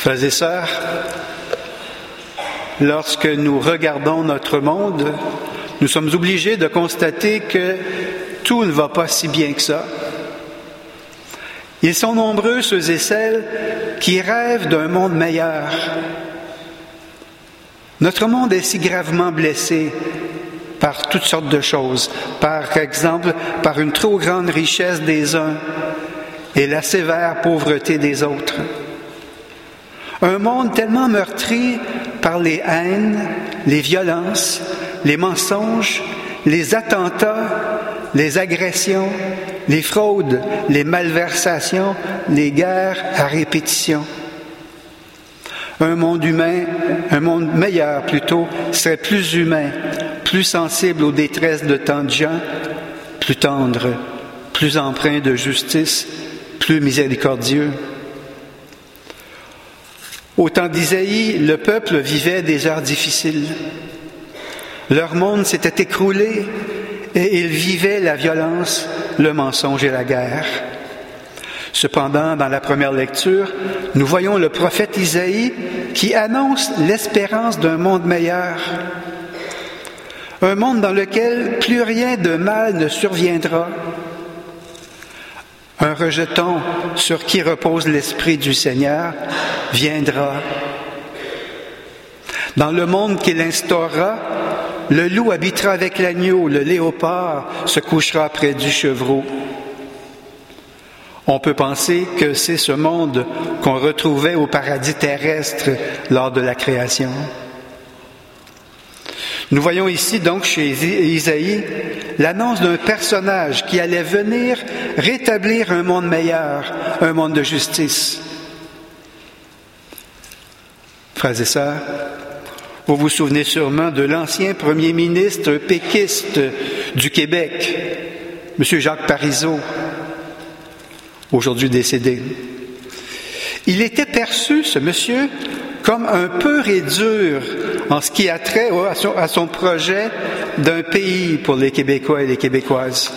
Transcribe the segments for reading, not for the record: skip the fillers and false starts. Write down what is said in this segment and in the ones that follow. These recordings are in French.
Frères et sœurs, lorsque nous regardons notre monde, nous sommes obligés de constater que tout ne va pas si bien que ça. Ils sont nombreux, ceux et celles, qui rêvent d'un monde meilleur. Notre monde est si gravement blessé par toutes sortes de choses. Par exemple, par une trop grande richesse des uns et la sévère pauvreté des autres. Un monde tellement meurtri par les haines, les violences, les mensonges, les attentats, les agressions, les fraudes, les malversations, les guerres à répétition. Un monde meilleur plutôt, serait plus humain, plus sensible aux détresses de tant de gens, plus tendre, plus empreint de justice, plus miséricordieux. Au temps d'Isaïe, le peuple vivait des heures difficiles. Leur monde s'était écroulé et ils vivaient la violence, le mensonge et la guerre. Cependant, dans la première lecture, nous voyons le prophète Isaïe qui annonce l'espérance d'un monde meilleur. Un monde dans lequel plus rien de mal ne surviendra. Un rejeton sur qui repose l'Esprit du Seigneur viendra. Dans le monde qu'il instaurera, le loup habitera avec l'agneau, le léopard se couchera près du chevreau. On peut penser que c'est ce monde qu'on retrouvait au paradis terrestre lors de la création. Nous voyons ici donc chez Isaïe l'annonce d'un personnage qui allait venir rétablir un monde meilleur, un monde de justice. Frères et sœurs, vous vous souvenez sûrement de l'ancien premier ministre péquiste du Québec, M. Jacques Parizeau, aujourd'hui décédé. Il était perçu, ce monsieur, comme un pur et dur en ce qui a trait à son projet d'un pays pour les Québécois et les Québécoises.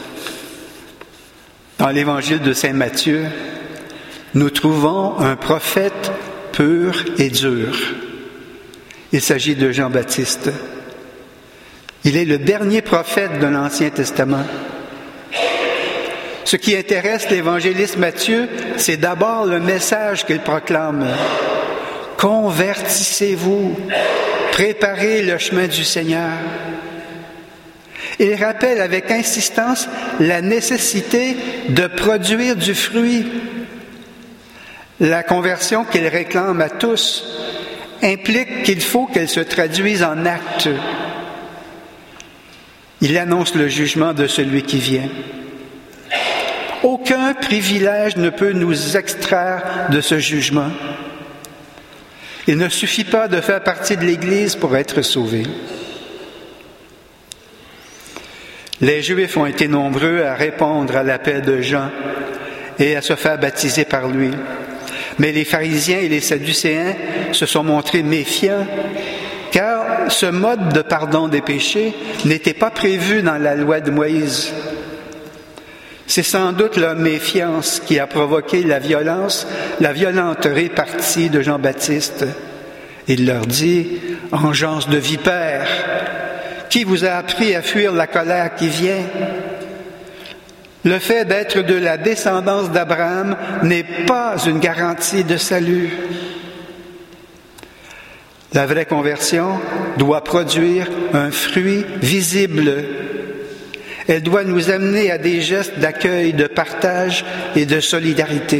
Dans l'Évangile de Saint Matthieu, nous trouvons un prophète pur et dur. Il s'agit de Jean-Baptiste. Il est le dernier prophète de l'Ancien Testament. Ce qui intéresse l'évangéliste Matthieu, c'est d'abord le message qu'il proclame. Convertissez-vous, préparez le chemin du Seigneur. Il rappelle avec insistance la nécessité de produire du fruit. La conversion qu'il réclame à tous implique qu'il faut qu'elle se traduise en actes. Il annonce le jugement de celui qui vient. Aucun privilège ne peut nous extraire de ce jugement. Il ne suffit pas de faire partie de l'Église pour être sauvé. Les Juifs ont été nombreux à répondre à l'appel de Jean et à se faire baptiser par lui. Mais les pharisiens et les sadducéens se sont montrés méfiants, car ce mode de pardon des péchés n'était pas prévu dans la loi de Moïse. C'est sans doute leur méfiance qui a provoqué la violente répartie de Jean-Baptiste. Il leur dit, « Engeance de vipères, qui vous a appris à fuir la colère qui vient? Le fait d'être de la descendance d'Abraham n'est pas une garantie de salut. » La vraie conversion doit produire un fruit visible. Elle doit nous amener à des gestes d'accueil, de partage et de solidarité.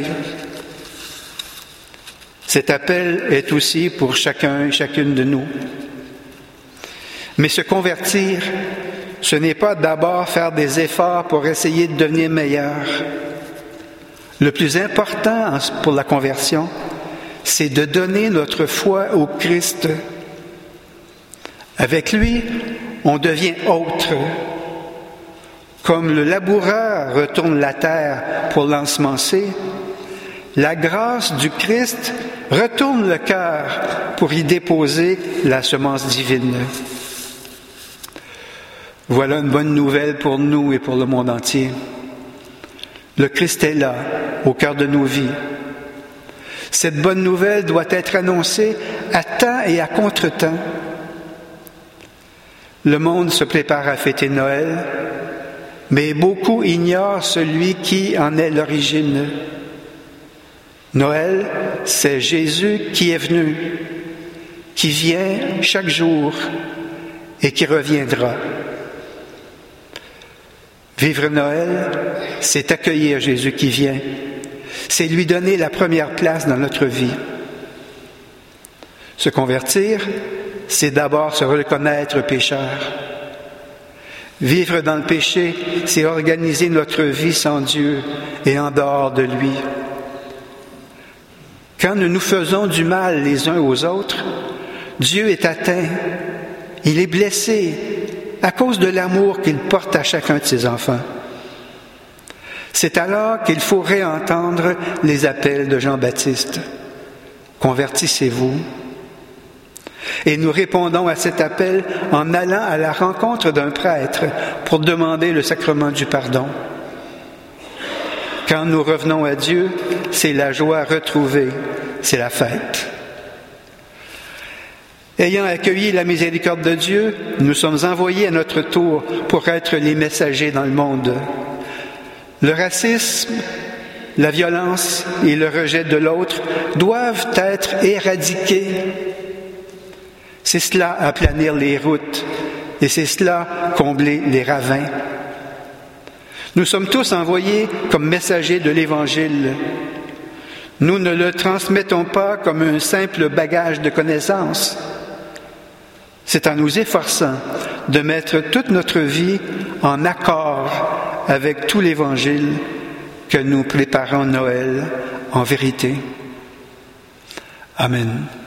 Cet appel est aussi pour chacun et chacune de nous. Mais se convertir, ce n'est pas d'abord faire des efforts pour essayer de devenir meilleur. Le plus important pour la conversion, c'est de donner notre foi au Christ. Avec lui, on devient autre. Comme le laboureur retourne la terre pour l'ensemencer, la grâce du Christ retourne le cœur pour y déposer la semence divine. Voilà une bonne nouvelle pour nous et pour le monde entier. Le Christ est là, au cœur de nos vies. Cette bonne nouvelle doit être annoncée à temps et à contre-temps. Le monde se prépare à fêter Noël, mais beaucoup ignorent celui qui en est l'origine. Noël, c'est Jésus qui est venu, qui vient chaque jour et qui reviendra. Vivre Noël, c'est accueillir Jésus qui vient. C'est lui donner la première place dans notre vie. Se convertir, c'est d'abord se reconnaître pécheur. Vivre dans le péché, c'est organiser notre vie sans Dieu et en dehors de lui. Quand nous nous faisons du mal les uns aux autres, Dieu est atteint, il est blessé à cause de l'amour qu'il porte à chacun de ses enfants. C'est alors qu'il faut réentendre les appels de Jean-Baptiste. Convertissez-vous. Et nous répondons à cet appel en allant à la rencontre d'un prêtre pour demander le sacrement du pardon. Quand nous revenons à Dieu, c'est la joie retrouvée, c'est la fête. Ayant accueilli la miséricorde de Dieu, nous sommes envoyés à notre tour pour être les messagers dans le monde. Le racisme, la violence et le rejet de l'autre doivent être éradiqués. C'est cela aplanir les routes et c'est cela combler les ravins. Nous sommes tous envoyés comme messagers de l'Évangile. Nous ne le transmettons pas comme un simple bagage de connaissances. C'est en nous efforçant de mettre toute notre vie en accord avec tout l'Évangile que nous préparons Noël en vérité. Amen.